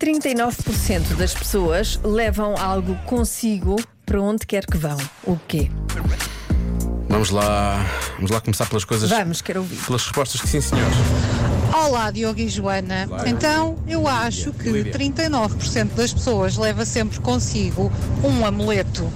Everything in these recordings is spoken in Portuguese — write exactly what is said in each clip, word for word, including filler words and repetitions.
trinta e nove por cento das pessoas levam algo consigo para onde quer que vão. O quê? Vamos lá, vamos lá começar pelas coisas. Vamos, quero ouvir. Pelas respostas que sim, senhores. Olá, Diogo e Joana. Olá. Então, eu acho que Lídia. trinta e nove por cento das pessoas leva sempre consigo um amuleto.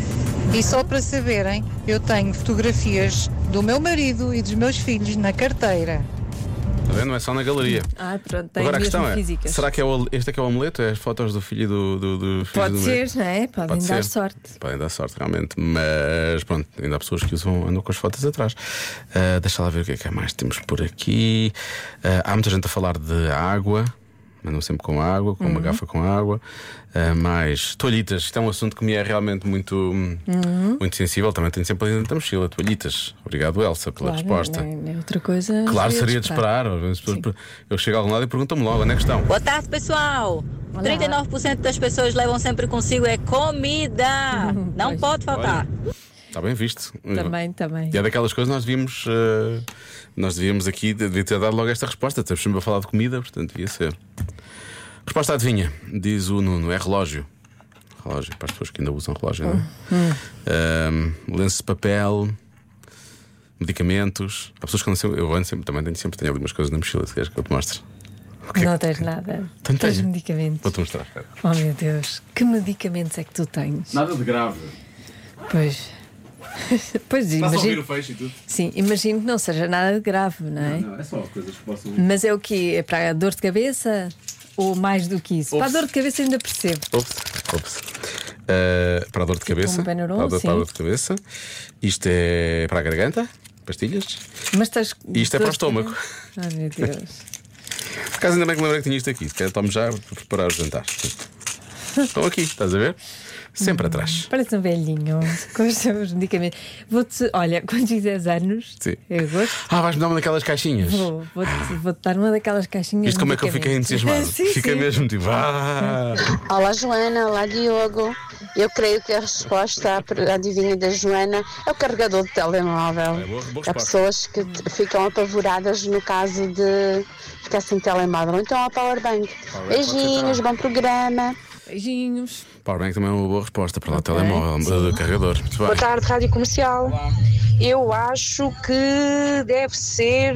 E só para saberem, eu tenho fotografias do meu marido e dos meus filhos na carteira. Está vendo? Não é só na galeria. Ah, pronto, tem Agora a mesmo questão é: físicas. será que é o, este é que é o amuleto? É as fotos do filho e do, do, do filho Pode do ser, marido? não é? Podem Pode dar ser. sorte. Podem dar sorte, realmente. Mas pronto, ainda há pessoas que usam, andam com as fotos atrás. Ah, deixa lá ver o que é que mais temos por aqui. Ah, há muita gente a falar de água. Andam sempre com água, com Uhum. uma garrafa com água. Ah, mais toalhitas. Isto é um assunto que me é realmente muito, Uhum. muito sensível. Também tenho sempre ali dentro da mochila toalhitas. Obrigado, Elsa, pela Claro, resposta. não é, não é outra coisa. Claro, seria de esperar. As pessoas- Eu chego a algum lado e perguntam-me logo onde é que estão. Boa tarde, pessoal. Olá. trinta e nove por cento das pessoas levam sempre consigo é comida. Não Pois. pode faltar. Está bem visto. Também, também. E é daquelas coisas que nós devíamos eh, Nós devíamos aqui devia ter dado logo esta resposta. Estamos sempre a falar de comida, portanto devia ser. Resposta adivinha, diz o Nuno, é relógio. Relógio, para as pessoas que ainda usam relógio, não é? Ahm, lenço de papel, medicamentos. Há pessoas que andam sempre, eu ando sempre, também tenho sempre tenho algumas coisas na mochila, se queres que eu te mostre. O que é que- Não tens nada. Tenho, Tens tenho. medicamentos. Vou-te mostrar, espera. Oh meu Deus, que medicamentos é que tu tens? Nada de grave. Pois. Pois Está-se a ouvir imagino. o fecho e tudo? Sim, imagino que não seja nada de grave, não é? Não, é só coisas que possam. Mas é o quê? É para a dor de cabeça? Ou mais do que isso? Ouve-se. Para a dor de cabeça ainda percebo. Ouve-se, ouve-se. Uh, para a dor de cabeça. um Benuron, para, a dor, sim. para a dor de cabeça. Isto é para a garganta, pastilhas. Mas estás. E isto é para o dor de estômago. cabeça? Ai meu Deus. Por acaso ainda bem que lembrei que tinha isto aqui. Quero tomo já para preparar o jantar. Estão aqui, estás a ver? Sempre atrás. Parece um velhinho com os seus medicamentos. Vou-te, olha, quando fizeres anos, Sim. eu gosto, Ah, vais-me dar uma daquelas caixinhas. vou, vou-te, vou-te dar uma daquelas caixinhas. Isto de como é que eu fiquei medicamentos. entusiasmado? Sim, Fiquei sim. mesmo tipo, ah! Olá Joana, olá Diogo. Eu creio que a resposta à adivinha da Joana é o carregador de telemóvel. É boa- boa Há resposta. pessoas que t- ficam apavoradas no caso de ficar sem telemóvel. Então a powerbank. Powerbank Beijinhos, bom programa. Beijinhos. Powerbank também é uma boa resposta para lá o Ok, telemóvel, do carregador. Muito bem. Boa tarde, Rádio Comercial. Eu acho que deve ser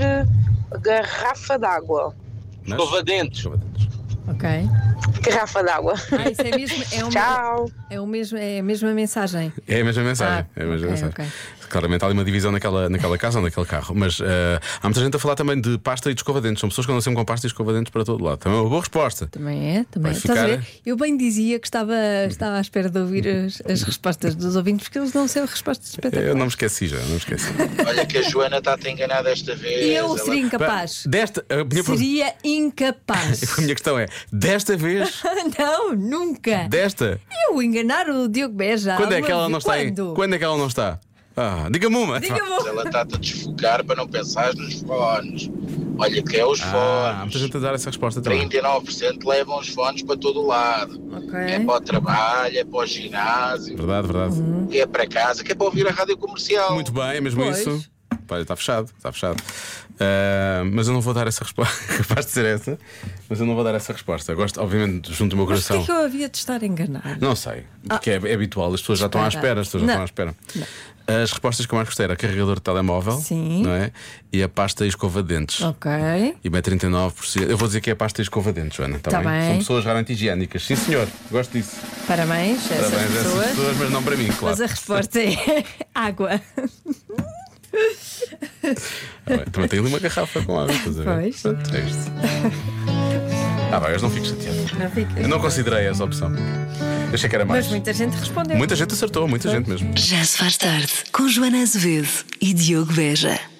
garrafa d'água. Mas- Escova-dentes. Escova-dentes. Ok. Garrafa d'água. Ah, isso é mesmo. É, uma, Tchau. é, o mesmo, é a mesma mensagem. É a mesma mensagem. Ah, é a mesma ok, mensagem. ok. Claramente há ali uma divisão naquela, naquela casa ou naquele carro. Mas eh, há muita gente a falar também de pasta e de escova-dentes. São pessoas que andam sempre com pasta e escova-dentes para todo lado. Também é uma boa resposta. Também é, também Vai é. Estás a ficar- ver? Eu bem dizia que estava, estava à espera de ouvir as, as respostas dos ouvintes, porque eles dão sempre respostas espetaculares. Eu não me esqueci já, não me esqueci. Olha que a Joana está-te a enganar desta vez. E eu Ela- seria incapaz. Desta, a minha, Seria incapaz. a minha questão é: desta vez, Não, nunca. desta, Eu enganar o Diogo Beja. quando é alguma que ela vez? não está aí? Quando? Quando é que ela não está? Ah, diga-me uma. Diga-me. Ela está-te a desfocar para não pensar nos fones. Olha que é os Ah, há muita fones. gente a dar essa resposta também. trinta e nove por cento levam os fones para todo o lado. Ok. É para o trabalho, é para o ginásio, Verdade, verdade. é para casa, que é para ouvir a rádio comercial. Muito bem, é mesmo Pois. isso. Olha, está fechado, está fechado. Ah, mas eu não vou dar essa resposta. Capaz de ser essa, mas eu não vou dar essa resposta. Eu gosto, obviamente, junto do meu Mas coração. porquê que eu havia de estar a enganar? Não sei, porque é, é habitual, as pessoas já estão à Espera. espera, as pessoas já Não. estão à espera. As respostas que eu mais gostei era carregador de telemóvel, Sim. não é? E a pasta e escova de dentes. Ok. E bem trinta e nove por cento. Eu vou dizer que é a pasta e escova de dentes, Joana. Tá Tá bem? bem. São pessoas realmente higiênicas. Sim, senhor, gosto disso. Parabéns a essas Parabéns a essas pessoas. pessoas, mas não para mim, claro. Mas a resposta é água. Ah, bem, também tenho ali uma garrafa com água, estás a ver? Pois. Pronto, é isto. Ah, vai, eu não fico chateado. Não fica. Eu não considerei essa opção. Eu achei que era mais. Mas muita gente respondeu. Muita gente acertou, muita gente mesmo. Já se faz tarde com Joana Azevedo e Diogo Beja.